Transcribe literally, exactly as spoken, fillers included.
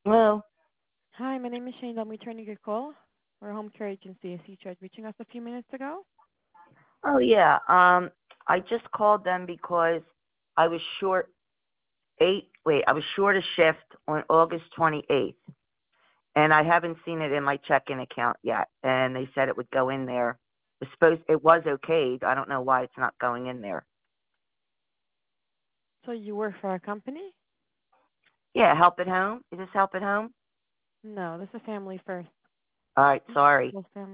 Well, Hi, my name is Shane. I'm returning your call. We're a home care agency. I see you tried reaching us a few minutes ago. oh yeah. Um, I just called them because I was short eight. Wait, I was short a shift on August twenty eighth, and I haven't seen it in my checking account yet. And they said it would go in there. It was supposed. It was okayed. I don't know why it's not going in there. So you work for our company? Yeah, help at home. Is this help at home? No, this is Family First. All right. Sorry. Yes, family.